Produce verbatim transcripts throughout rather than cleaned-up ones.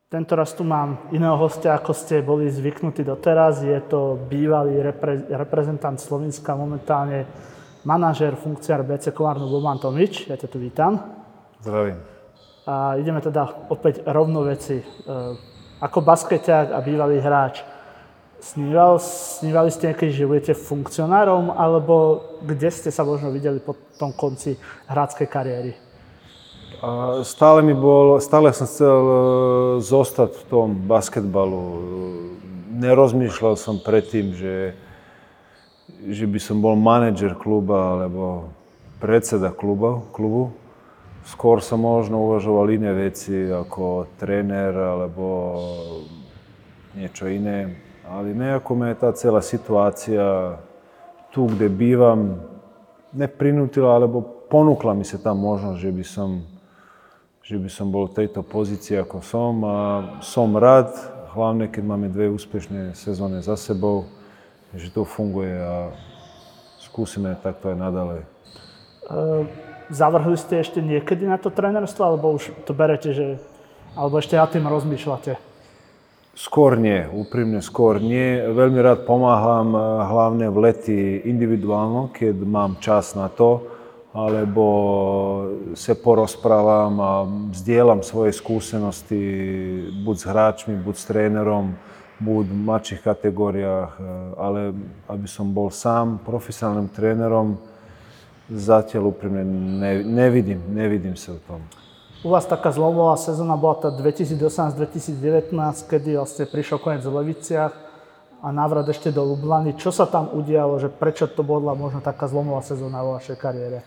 Tento raz tu mám iného hostia, ako ste boli zvyknutí doteraz. Je to bývalý repre, reprezentant Slovenska, momentálne manažér, funkciár bé cé Komárno Boban Tomič. Ja ťa tu vítam. Zdravím. A ideme teda opäť rovno veci. E, ako baskeťák a bývalý hráč, sníval, snívali ste niekedy, že budete funkcionárom, alebo kde ste sa možno videli po tom konci hráckej kariéry? A stále mi bol, stále som chcel zostať v tom basketbalu. Nerozmýšľal som predtým, že, že by som bol manažer kluba alebo predseda kluba, klubu. Skôr som možno uvažoval iné veci ako tréner alebo niečo iné. Ale nejako me tá celá situácia tu, kde bývam, neprinútila, alebo ponúkla mi sa tam možnosť, že by som že by som bol v tejto pozícii, ako som. A som rád, hlavne keď máme dve úspešné sezóny za sebou, že to funguje a skúsime takto aj naďalej. E, zavrhli ste ešte niekedy na to trénerstvo, alebo už to berete, že... alebo ešte nad tým rozmýšľate? Skôr nie, úprimne skôr nie. Veľmi rád pomáham, hlavne v lety individuálno, keď mám čas na to, alebo sa porozprávam a zdieľam svoje skúsenosti buď s hráčmi, buď s trénerom, buď v mladších kategóriách, ale aby som bol sám profesionálnym trénerom, zatiaľ úprimne nevidím, nevidím sa v tom. U vás taká zlomová sezóna bola tá dvetisícosemnásť dvetisícdevätnásť, kedy vlastne prišiel koniec v Leviciach a návrat ešte do Lublany. Čo sa tam udialo, že prečo to bola možno taká zlomová sezóna vo vašej kariére?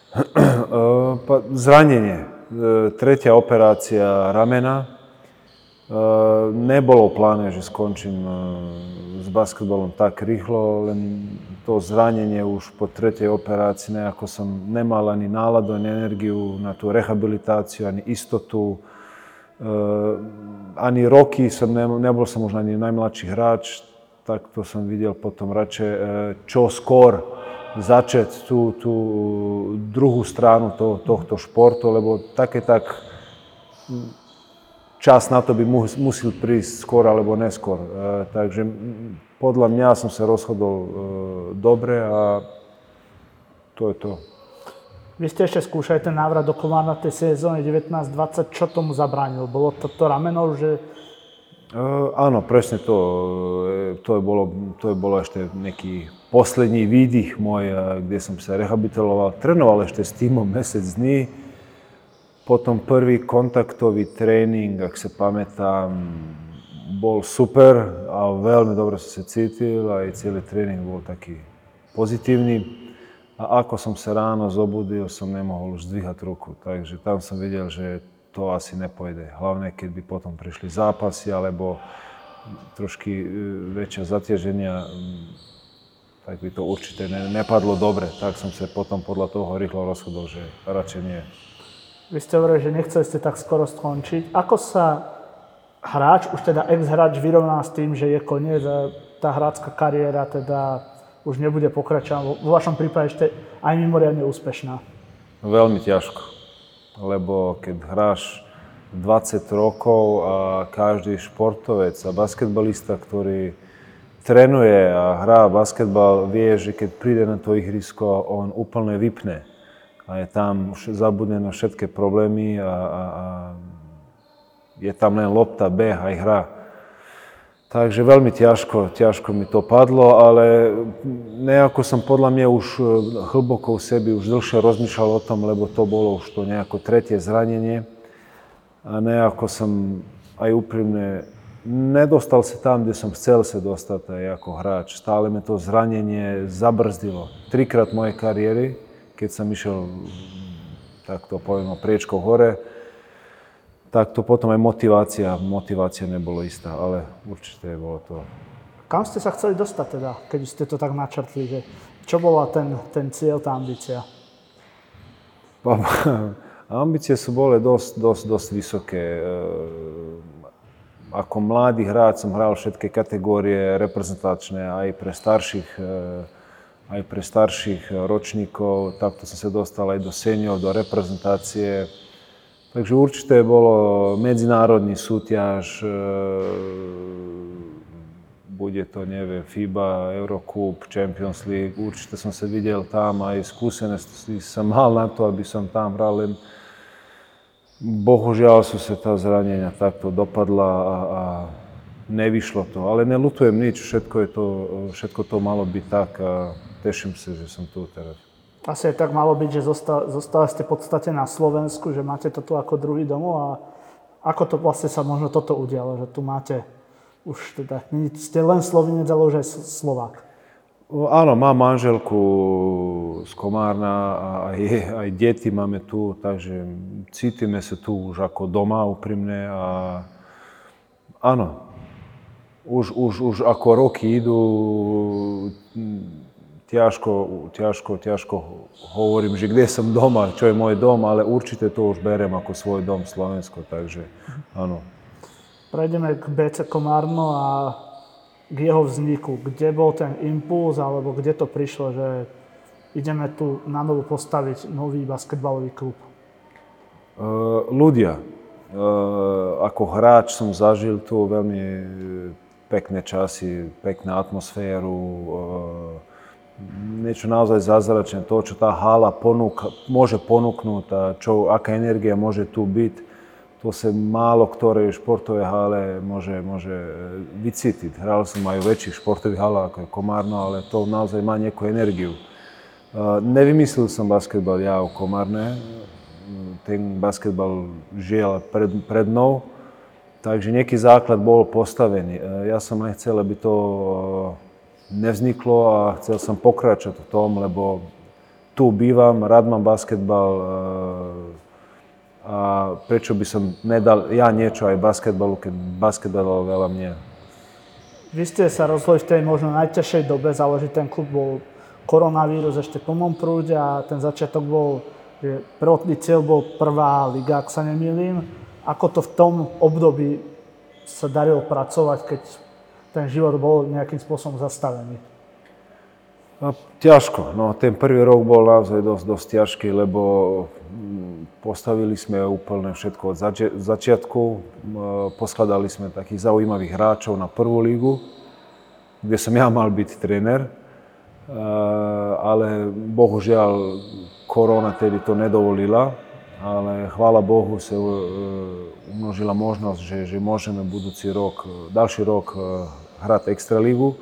Zranenie. Tretia operácia ramena. Nebolo v pláne, že skončím s basketbalom tak rýchlo, len to zranenie už po tretej operácii, nejako som nemal ani náladu, ani energiu na tú rehabilitáciu, ani istotu. Ani roky som ne, nebol som možno ani najmladší hráč, tak to som videl potom radšej čo skôr začať tú, tú druhú stranu to, tohto športu, lebo také tak čas na to by musel prísť skôr alebo neskôr. Takže podľa mňa som sa rozhodol dobre a to je to. Vy ste ešte skúšali ten návrat do Komárna tej sezóny devätnásť dvadsať, čo tomu zabránilo? Bolo to, to rameno, že... Uh, áno, presne to. To je bolo, to je bolo ešte nejaký posledný výdych môj, kde som sa rehabilitoval. Trénoval ešte s týmom mesiac dní. Potom prvý kontaktový tréning, ak sa pamätám, bol super a veľmi dobre som sa cítil. Aj celý tréning bol taký pozitívny. A ako som sa ráno zobudil, som nemohol už zdvíhať ruku. Takže tam som videl, že to asi nepôjde. Hlavne, keď by potom prišli zápasy alebo trošky väčšie zaťaženia, tak by to určite nepadlo dobre. Tak som sa potom podľa toho rýchlo rozhodol, že radšej nie. Vy ste hovorili, že nechceli ste tak skoro skončiť. Ako sa hráč, už teda ex-hráč vyrovná s tým, že je koniec a tá hrácka kariéra teda už nebude pokračovať? Vo vašom prípade ešte aj mimoriadne úspešná. Veľmi ťažko. Lebo keď hráš dvadsať rokov a každý športovec a basketbalista, ktorý trénuje a hrá basketbal, vie, že keď príde na to ihrisko, on úplne vypne. A je tam už zabudne na všetky problémy a, a, a je tam len lopta, beh aj hra. Takže veľmi ťažko, ťažko mi to padlo, ale nejako som podľa mňa už hlboko v sebi už dlhšie rozmýšľal o tom, lebo to bolo už to nejako tretie zranenie. A nejako som aj úprimne nedostal sa tam, kde som chcel sa dostať aj ako hráč. Stále mi to zranenie zabrzdilo. Trikrát mojej kariéry, keď som išiel, tak to poviem, priečkou hore, tak to potom aj motivácia, motivácia nebolo istá, ale určite bolo to. Kam ste sa chceli dostať teda, keď ste to tak načrtli, že čo bola ten, ten cieľ, tá ambícia? Ambície sú boli dosť, dosť, dosť vysoké. Ako mladý hráč som hral všetky kategórie reprezentačné aj pre starších, aj pre starších ročníkov. Takto som sa dostal aj do senior, do reprezentácie. Takže určite bolo medzinárodný súťaž, e, bude to, neviem, FIBA, Eurocup, Champions League. Určite som sa videl tam, aj skúsenosti som mal na to, aby som tam hral, len bohužiaľ sú sa tá zranenia takto dopadla a, a nevyšlo to. Ale neľutujem nič, všetko, je to, všetko to malo byť tak a teším sa, že som tu teraz. Asi aj tak malo byť, že zostali, zostali ste v podstate na Slovensku, že máte to tu ako druhý domov a ako to vlastne sa možno toto udialo, že tu máte už teda, ste len Slovinec, ale už aj Slovák. Áno, mám manželku z Komárna a aj, aj deti máme tu, takže cítime sa tu už ako doma úprimne a áno, už, už, už ako roky idú, ťažko, ťažko, ťažko hovorím, že kde som doma, čo je môj dom, ale určite to už beriem ako svoj dom Slovensko, takže áno. Prejdeme k bé cé Komárno a k jeho vzniku. Kde bol ten impuls, alebo kde to prišlo, že ideme tu na novo postaviť nový basketbalový klub? Uh, ľudia. Uh, ako hráč som zažil tu veľmi pekné časy, peknú atmosféru, uh, niečo naozaj zázračné, to, čo tá hala ponúka, môže ponúknuť a čo, aká energia môže tu byť, to sa málo ktorej športovej hale môže, môže vycítiť. Hral som aj v väčších športových halách ako je Komárno, ale to naozaj má nejakú energiu. Uh, nevymyslel som basketbal ja v Komárne, ten basketbal žil pred, pred mnou, takže nejaký základ bol postavený. Uh, ja som len chcel, aby to nevzniklo a chcel som pokračovať v tom, lebo tu bývam, rád mám basketbal a prečo by som nedal ja niečo aj basketbalu, keď basketbal dal veľa mne. Vy ste sa rozhodli v tej možno najťažšej dobe založiť ten klub, bol koronavírus ešte v plnom prúde a ten začiatok bol, že prvotný cieľ bol prvá liga, ak sa nemýlim. Ako to v tom období sa darilo pracovať, keď ten život bol nejakým spôsobom zastavený? No, ťažko. No, ten prvý rok bol naozaj dosť, dosť ťažký, lebo postavili sme úplne všetko od zači- začiatku. Poskladali sme takých zaujímavých hráčov na prvú lígu, kde som ja mal byť tréner. Ale bohužiaľ korona tedy to nedovolila. Ale chvála Bohu sa umnožila možnosť, že, že môžeme budúci rok, ďalší rok hrať Extralígu,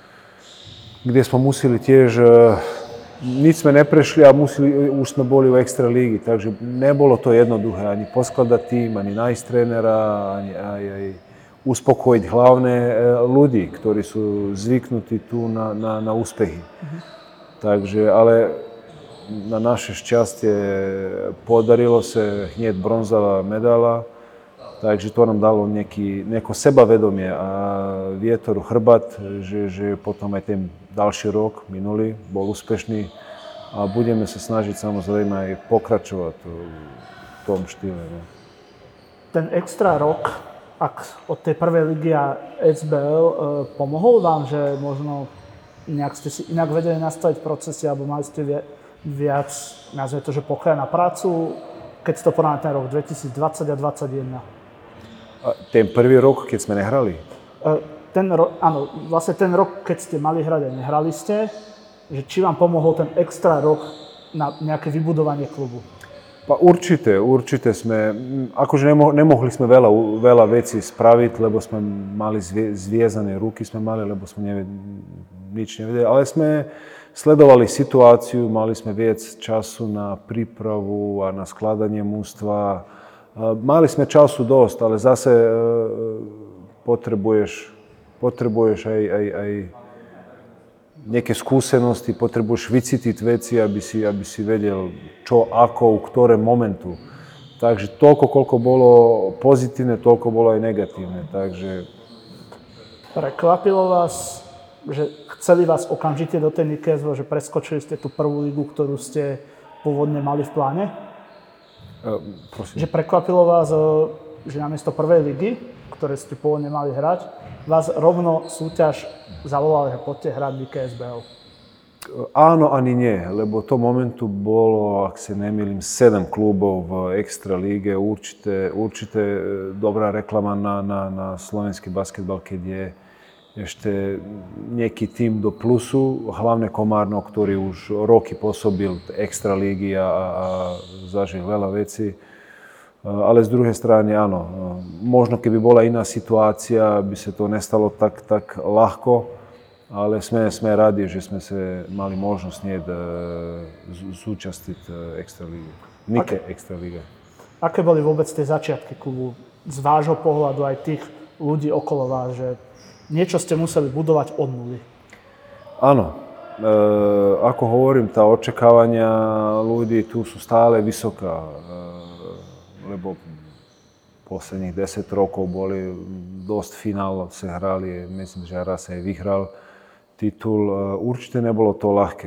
kde sme museli tiež, nič sme neprešli a museli, už sme boli v Extralígi, takže nebolo to jednoduché ani poskladať tým, ani nájsť trénera, ani aj, aj uspokojiť hlavne ľudí, ktorí sú zvyknutí tu na, na, na úspechy. Mhm. Takže, ale na naše šťastie podarilo sa hneď bronzová medaila, takže to nám dalo nejaký, nejaké sebavedomie a vietor v chrbát, že, že potom aj ten ďalší rok minulý bol úspešný a budeme sa snažiť samozrejme aj pokračovať v tom štýle. No. Ten extra rok, ak od tej prvej ligy a es bé el, pomohol vám, že možno nejak ste si inak vedeli nastaviť procesy alebo mali ste vie, viac, nazvime to, že pochá na prácu, keď si to porovnáme ten rok dvetisícdvadsať a dvadsaťjeden. A ten prvý rok, keď sme nehrali? Ten rok, áno, vlastne ten rok, keď ste mali hrať a nehrali ste, že či vám pomohol ten extra rok na nejaké vybudovanie klubu? Pa určite, určite sme, akože nemo, nemohli sme veľa, veľa vecí spraviť, lebo sme mali zvie, zviezané ruky, sme mali, lebo sme neved, nič nevedeli, ale sme sledovali situáciu, mali sme viac času na prípravu a na skladanie mužstva. Mali sme času dosť, ale zase potrebuješ, potrebuješ aj, aj, aj nejaké skúsenosti, potrebuješ vycítiť veci, aby si, aby si vedel, čo, ako, v ktorém momentu. Takže toľko, koľko bolo pozitívne, toľko bolo aj negatívne. Takže... Prekvapilo vás, že chceli vás okamžite do tej Nike es vé, že preskočili ste tú prvú ligu, ktorú ste pôvodne mali v pláne? Uh, prosím. Že prekvapilo vás, že namiesto prvej ligy, ktoré ste pôvodne mali hrať, vás rovno súťaž zavolali, že poďte hrať Nike es bé el? Áno, ani nie, lebo v tom momentu bolo, ak sa nemýlim, sedem klubov v extra líge. Určite, určite dobrá reklama na, na, na slovenský basketbal, keď je ešte nejaký tým do plusu, hlavne Komárno, ktorý už roky pôsobil v extra lígy a, a zažil veľa vecí. Ale z druhej strany, áno, možno keby bola iná situácia, by sa to nestalo tak, tak ľahko. Ale sme, sme radi, že sme sa mali možnosť nie zúčastiť extralígy. Nike extralíga. Aké boli vôbec tie začiatky klubu? Z vášho pohľadu aj tých ľudí okolo vás, že niečo ste museli budovať od nuly? Áno. E, ako hovorím, tá očakávania ľudí tu sú stále vysoká. E, lebo posledných desať rokov boli dosť finálov, sa hrali, myslím, že raz sa aj vyhral titul. Určite nebolo to ľahké.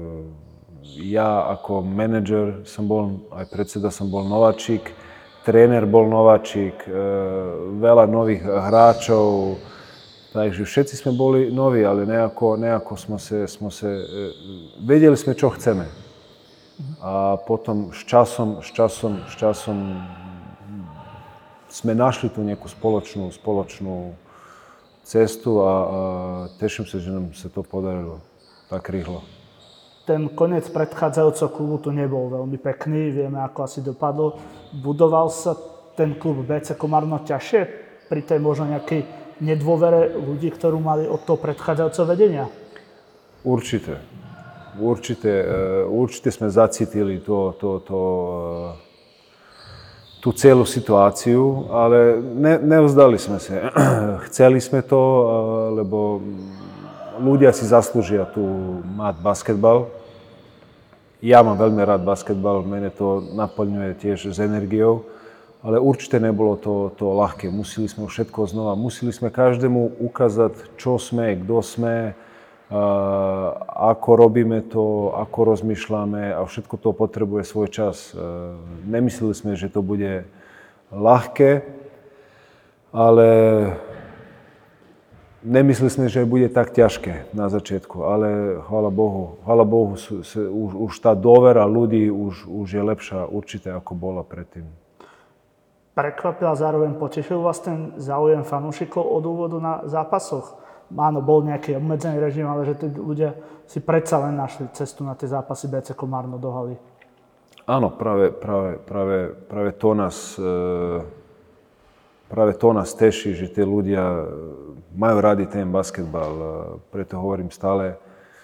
Ja ako manažer som bol, aj predseda som bol nováčik, tréner bol nováčik, veľa nových hráčov, takže všetci sme boli noví, ale nejako, nejako sme sa, sme sa, vedeli sme, čo chceme. A potom s časom, s časom, s časom sme našli tu nejakú spoločnú, spoločnú cestu a, a teším sa, že nám sa to podarilo tak rýchlo. Ten koniec predchádzajúceho klubu tu nebol veľmi pekný, vieme, ako asi dopadol. Budoval sa ten klub bé cé Komárno ťažšie pri tej možno nejakej nedôvere ľudí, ktorú mali od toho predchádzajúceho vedenia? Určite. Určite, určite sme zacítili to, to, to, tú celú situáciu, ale ne, nevzdali sme sa. Chceli sme to, lebo ľudia si zaslúžia tu mať basketbal. Ja mám veľmi rád basketbal, mene to naplňuje tiež s energiou, ale určite nebolo to, to ľahké. Museli sme všetko znova, museli sme každému ukázať, čo sme, kto sme, ako robíme to, ako rozmýšľame a všetko to potrebuje svoj čas. Nemysleli sme, že to bude ľahké, ale nemysleli sme, že bude tak ťažké na začiatku, ale chvála Bohu, chvála Bohu, už, už tá dôvera ľudí už, už je lepšia určite, ako bola predtým. Prekvapil a zároveň potešil vás ten záujem fanúšikov od úvodu na zápasoch? Áno, bol nejaký obmedzený režim, ale že tí ľudia si predsa len našli cestu na tie zápasy bé cé Komárno do haly. Áno, práve, práve, práve, práve to nás, práve to nás teší, že tí ľudia majú radi ten basketbal. Preto hovorím stále,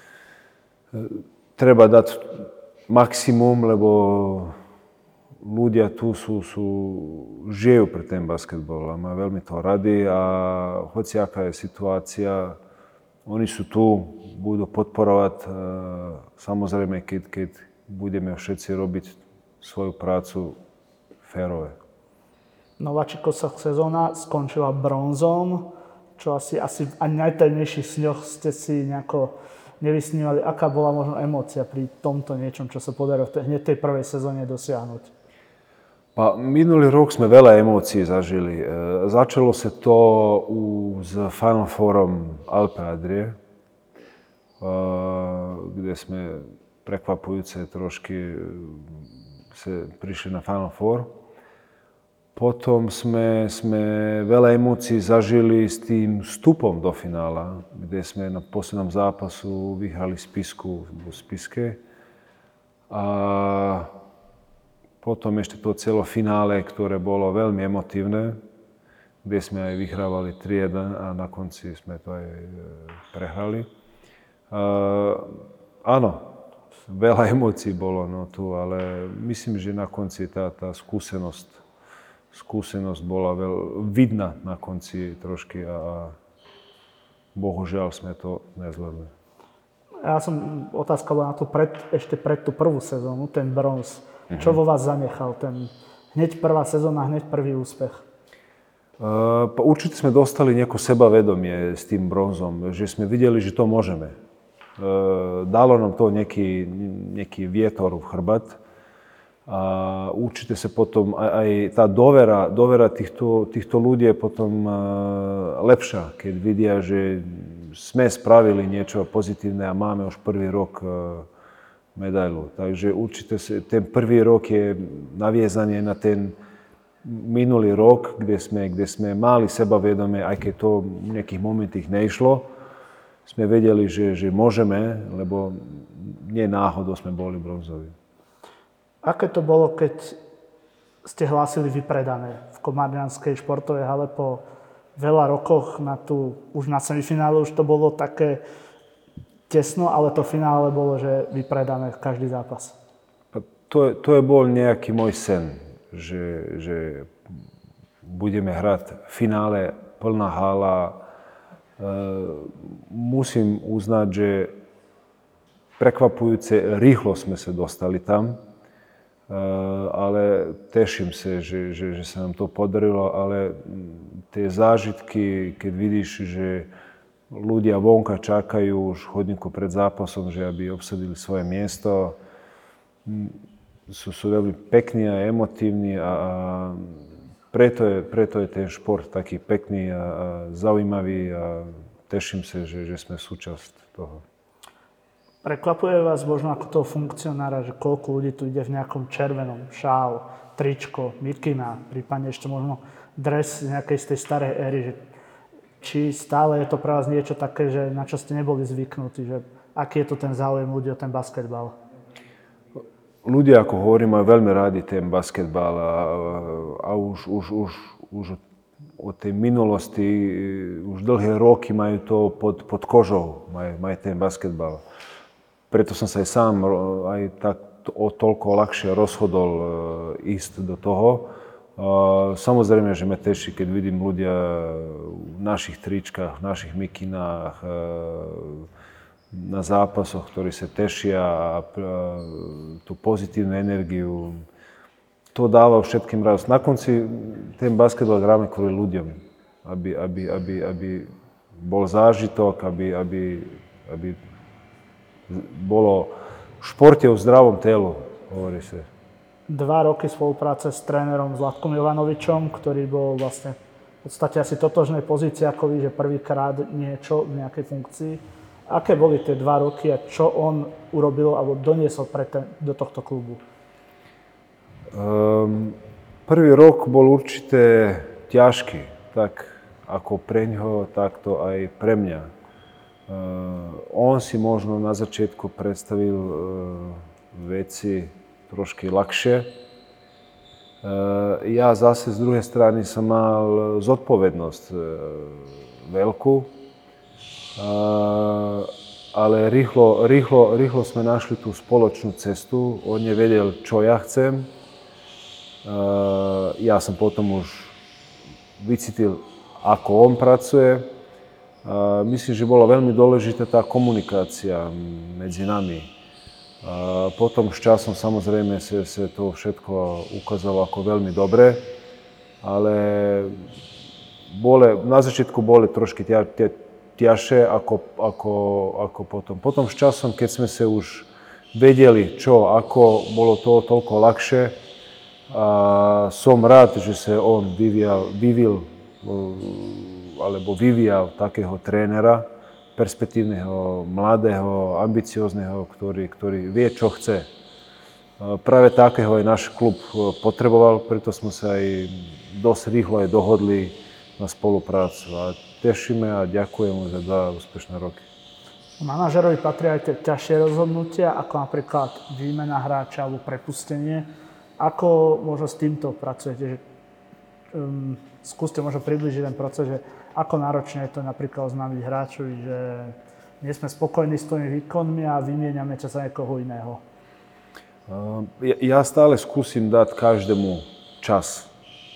treba dať maximum, lebo ľudia tu sú, sú, žijú pre ten basketbal a majú veľmi to radi a hoci aká je situácia, oni sú tu, budú podporovať, samozrejme, keď, keď budeme všetci robiť svoju prácu férové. Nováčikovská sezóna skončila bronzom, čo asi, asi ani najtajnejších sňoch ste si nejako nevysnívali. Aká bola možno emócia pri tomto niečom, čo sa podarilo v tej, hneď tej prvej sezóne dosiahnuť? Pa, minulý rok sme veľa emócií zažili. E, začalo sa to u, s Final Fourom Alpe Adrie, e, kde sme prekvapujúce trošky sa prišli na Final Four. Potom sme, sme veľa emócií zažili s tým vstupom do finála, kde sme na poslednom zápasu vyhrali Spisku v Spiske. A potom ešte to celofinále, ktoré bolo veľmi emotívne, kde sme aj vyhrávali tri jeden a na konci sme to aj prehrali. Uh, áno, veľa emócií bolo no, tu, ale myslím, že na konci tá, tá skúsenosť, skúsenosť bola veľ, vidná na konci trošky a, a bohužiaľ sme to nezvládli. Ja som, otázka bola na to pred, ešte pred tú prvú sezónu, ten bronz. Čo vo vás zanechal ten hneď prvá sezóna, hneď prvý úspech? Uh, určite sme dostali nejaké sebavedomie s tým bronzom, že sme videli, že to môžeme. Uh, dalo nám to nejaký, nejaký vietor v chrbát a určite sa potom aj, aj tá dôvera, dôvera týchto, týchto ľudí je potom uh, lepšia, keď vidia, že, sme spravili niečo pozitívne a máme už prvý rok medailu. Takže určite ten prvý rok je naviezanie na ten minulý rok, kde sme, kde sme mali sebavedomie, aj keď to v nejakých momentých nešlo. Sme vedeli, že, že môžeme, lebo nie náhodou sme boli bronzoví. Aké to bolo, keď ste hlásili vypredané v Komarnianskej športovej hale po veľa rokoch na tú, už na semifinále už to bolo také tesno, ale to finále bolo, že vypredané každý zápas. To, to je bol nejaký môj sen, že, že budeme hrať v finále, plná hala. E, musím uznať, že prekvapujúce rýchlo sme sa dostali tam, e, ale teším sa, že, že, že sa nám to podarilo, ale tie zážitky, keď vidíš, že ľudia vonka čakajú už chodníku pred zápasom, že aby obsadili svoje miesto. Sú, sú veľmi pekní a emotívni a, a preto, je, preto je ten šport taký pekný a, a zaujímavý a teším sa, že, že sme súčasť toho. Prekvapuje vás možno ako toho funkcionára, že koľko ľudí tu ide v nejakom červenom, šál, tričko, mikina, prípadne ešte možno dres z nejakej z tej starej éry, že či stále je to pre vás niečo také, že na čo ste neboli zvyknutí, že aký je to ten záujem ľudí o ten basketbal? Ľudia, ako hovorím, majú veľmi rádi ten basketbal a, a už, už, už, už od tej minulosti, už dlhé roky majú to pod, pod kožou, majú, majú ten basketbal. Preto som sa aj sám aj tak o toľko ľahšie rozhodol ísť do toho. Samozrejme, že ma teší, keď vidím ľudia v našich tričkách, v našich mikinách, na zápasoch, ktorí sa tešia a tú pozitívnu energiu. To dáva všetkým radosť. Na konci ten basketbal hráme kvôli ľuďom, aby, aby, aby, aby bol zážitok, aby, aby, aby bolo v športe o zdravom telu, hovorí sa. Dva roky spolupráce s trénerom Zlatkom Jovanovičom, ktorý bol vlastne v podstate asi totožnej pozícii ako vy, že prvýkrát niečo v nejakej funkcii. Aké boli tie dva roky a čo on urobil alebo doniesol pre ten, do tohto klubu? Um, prvý rok bol určite ťažký, tak ako pre ňoho, tak to aj pre mňa. Uh, on si možno na začiatku predstavil uh, veci trošky ľahšie. Ja zase z druhej strany som mal zodpovednosť veľkú, ale rýchlo, rýchlo, rýchlo sme našli tú spoločnú cestu. On nevedel, čo ja chcem. Ja som potom už vycítil, ako on pracuje. Myslím, že bola veľmi dôležitá tá komunikácia medzi nami. A potom s časom samozrejme sa, sa to všetko ukázalo ako veľmi dobre, ale bole, na začiatku boli trošky ťa, ťa, ťažšie ako, ako, ako potom. Potom s časom, keď sme sa už vedeli čo, ako, bolo to toľko ľahšie. A som rád, že sa on vyvíjal, vyvíjal alebo vyvíjal takého trénera, perspektívneho, mladého, ambiciózneho, ktorý, ktorý vie, čo chce. Práve takého aj náš klub potreboval, preto sme sa aj dosť rýchlo aj dohodli na spoluprácu. A tešíme a ďakujeme za dva úspešné roky. Manažerovi patria aj tie ťažšie rozhodnutia, ako napríklad výmena hráča alebo prepustenie. Ako možno s týmto pracujete? Že, um, skúste možno približiť ten proces, že ako náročne je to napríklad oznámiť hráčovi, že nie sme spokojní s tvojimi výkonmi a vymieňame ťa za niekoho iného? Ja stále skúsim dať každému čas.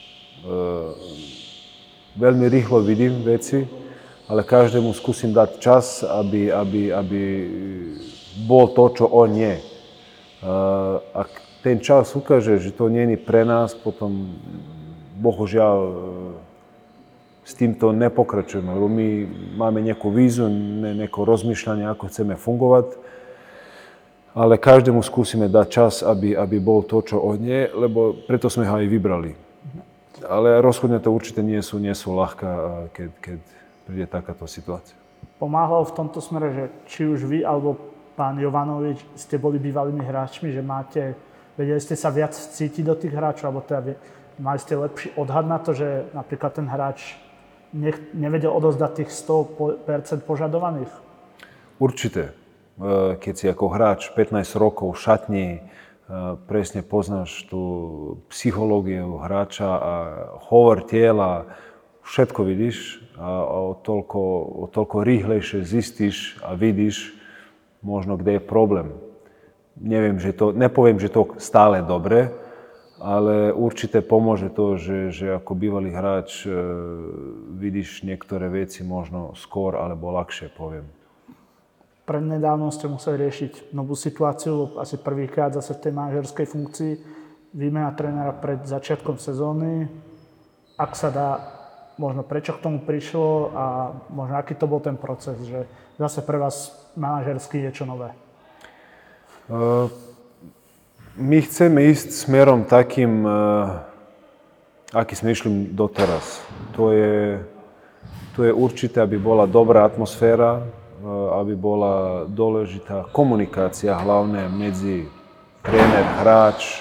Veľmi rýchlo vidím veci, ale každému skúsim dať čas, aby, aby, aby bol to, čo on je. Ak ten čas ukáže, že to nie je pre nás, potom bohužiaľ s týmto nepokračujeme, lebo my máme nejakú víziu, nejaké rozmýšľanie, ako chceme fungovať, ale každému skúsime dať čas, aby, aby bol to, čo on je, lebo preto sme ho aj vybrali. Ale rozhodne to určite nie sú, nie sú ľahká, keď, keď príde takáto situácia. pomáhalo v tomto smere, že či už vy alebo pán Jovanovič ste boli bývalými hráčmi, že máte, vedeli ste sa viac cítiť do tých hráčov, alebo teda mali ste lepší odhad na to, že napríklad ten hráč nech, nevedel odozdať tých sto percent požadovaných? Určite. Keď si ako hráč pätnásť rokov v šatni, presne poznáš tú psychológiu hráča a hovor tela, všetko vidíš a o toľko, o toľko rýchlejšie zistíš a vidíš možno, kde je problém. Neviem, že to, nepoviem, že to stále dobre, ale určite pomôže to, že, že ako bývalý hráč e, vidíš niektoré veci možno skôr alebo ľahšie, poviem. Prednedávno ste museli riešiť novú situáciu, asi prvýkrát zase v tej manažerskej funkcii, výmena trénera pred začiatkom sezóny. Ak sa dá, možno prečo k tomu prišlo a možno aký to bol ten proces, že zase pre vás manažersky niečo nové? Uh, my chceme ísť smerom takým, uh, aký sme išli doteraz. To je, to je určité, aby bola dobrá atmosféra, aby bola dôležitá komunikácia hlavne medzi tréner, hráč,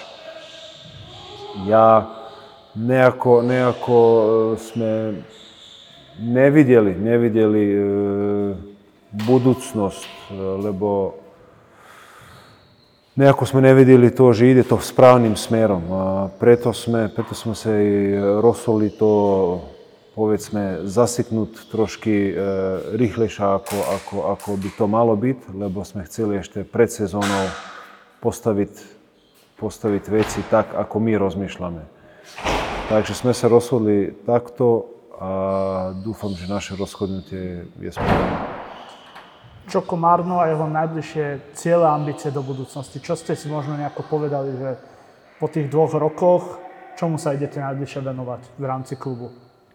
ja. Nejako, nejako sme nevideli, nevideli e, budúcnosť, lebo nejako sme nevideli to, že ide to správnym smerom. A preto sme, preto sme sa i rozhodli to, povedzme, zaseknúť trošky e, rýchlejšie, ako, ako, ako by to malo byť, lebo sme chceli ešte pred sezónou postaviť, postaviť veci tak, ako my rozmýšľame. Takže sme sa rozhodli takto a dúfam, že naše rozhodnutie je správne. Čo Komárno a jeho najbližšie ciele a ambície do budúcnosti? Čo ste si možno nejako povedali, že po tých dvoch rokoch, čomu sa idete najbližšie venovať v rámci klubu?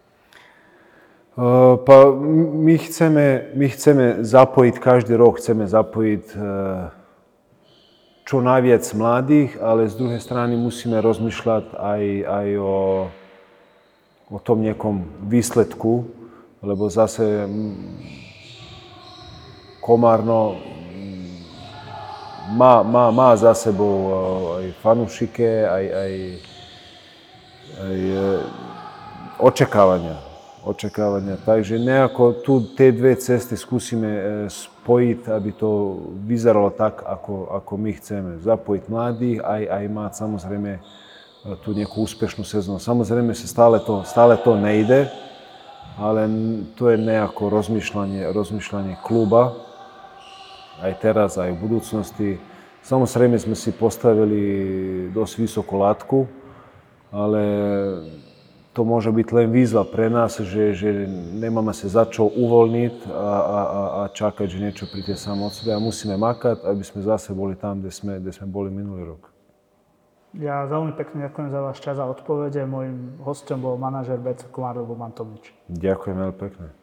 Uh, pa, my, chceme, my chceme zapojiť, každý rok chceme zapojiť uh, čo najviac mladých, ale z druhej strany musíme rozmýšľať aj, aj o, o tom nejakom výsledku, lebo zase Komárno má, má, má za sebou aj fanúšike, aj, aj, aj očakávania. očakávania. Takže nejako tu tie dve cesty skúsime spojiť, aby to vyzeralo tak, ako, ako my chceme. Zapojiť mladých, aj, aj mať samozrejme tú nejakú úspešnú sezónu. Samozrejme, sa stále to, stále to nejde, ale to je nejako rozmýšľanie, rozmýšľanie kluba, aj teraz, aj v budúcnosti. Samozrejme sme si postavili dosť vysokú látku, ale to môže byť len výzva pre nás, že, že nemáme sa za čo uvoľniť a, a, a čakať, že niečo príde samo od sebe. A musíme makať, aby sme zase boli tam, kde sme, kde sme boli minulý rok. Ja veľmi pekne ďakujem za váš čas a odpovede. Mojím hosťom bol manažér bé cé Komárno Boban Tomič. Ďakujem veľmi pekne.